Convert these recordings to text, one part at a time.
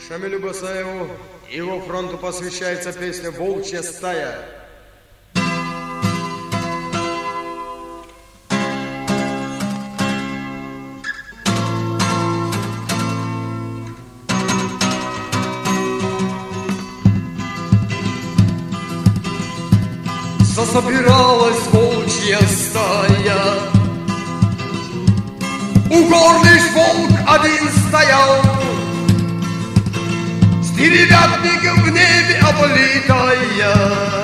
Шамилю Басаеву и его фронту посвящается песня «Волчья стая». Засобиралась волчья стая, у гор лишь волк один стоял, с деревятником в небе облитая.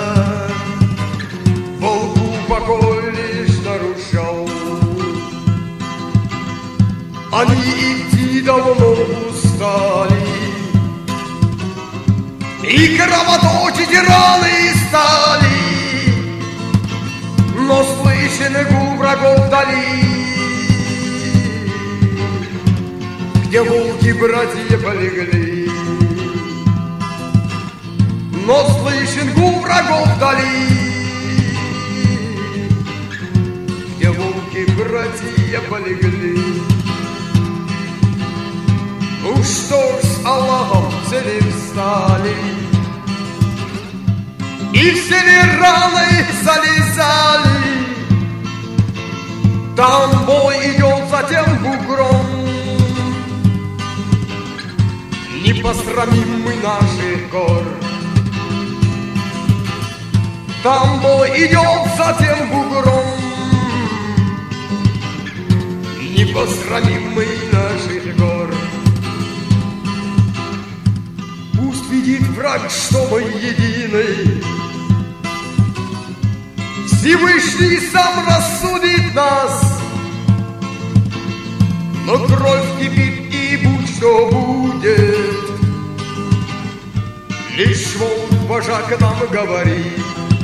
Волку покой лишь нарушал, они идти давно устали, и кровоточить раны стали. Но слышен гул врагов вдали, где волки-братья полегли. Но слышен гул врагов вдали, где волки-братья полегли. Ну что ж, с Аллахом целым стали, и все раны залезали. Там бой идет за тем бугром, не посрамим мы наших гор. Там бой идет за тем бугром, не посрамим мы наших гор. Пусть видит враг, что мы едины, Всевышний сам рассудит нас. Но кровь кипит, и будь что будет, лишь волк-вожак нам говорит.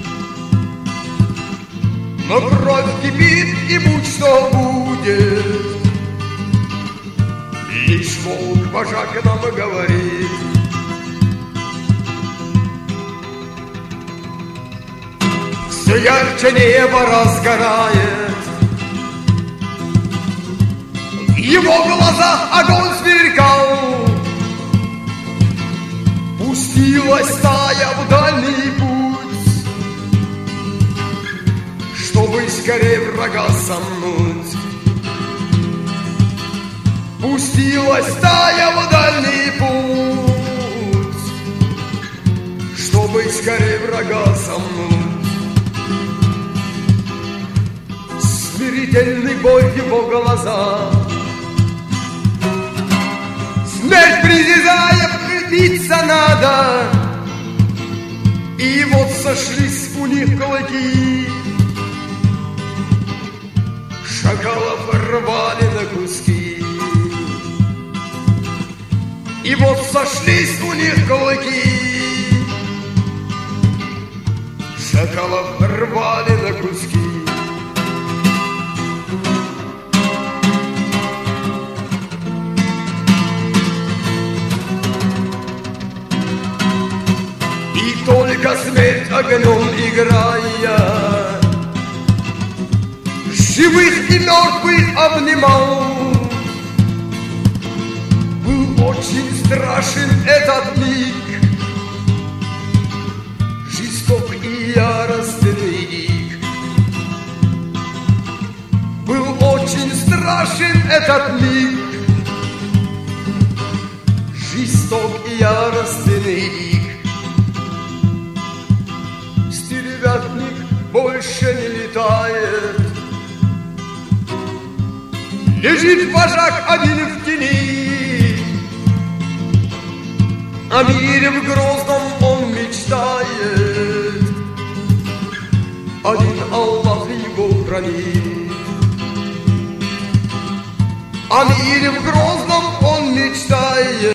Но кровь кипит, и будь что будет, лишь волк-вожак нам говорит. Все ярче небо разгорает, в его глазах огонь сверкал. Пустилась стая в дальний путь, чтобы скорее врага сомнуть. Пустилась стая в дальний путь, чтобы скорее врага сомнуть. Смирительный бой в его глазах, смерть призывая, биться надо. И вот сошлись у них клыки, шакалов рвали на куски. И вот сошлись у них клыки, шакалов рвали на куски. Только смерть огнем играя, живых и мертвых обнимал. Был очень страшен этот миг, жесток и яростный. Был очень страшен этот миг, жесток и яростный. Стервятник больше не летает, лежит вожак один в тени. О мире в Грозном он мечтает, один Аллах его хранит. О мире в Грозном он мечтает.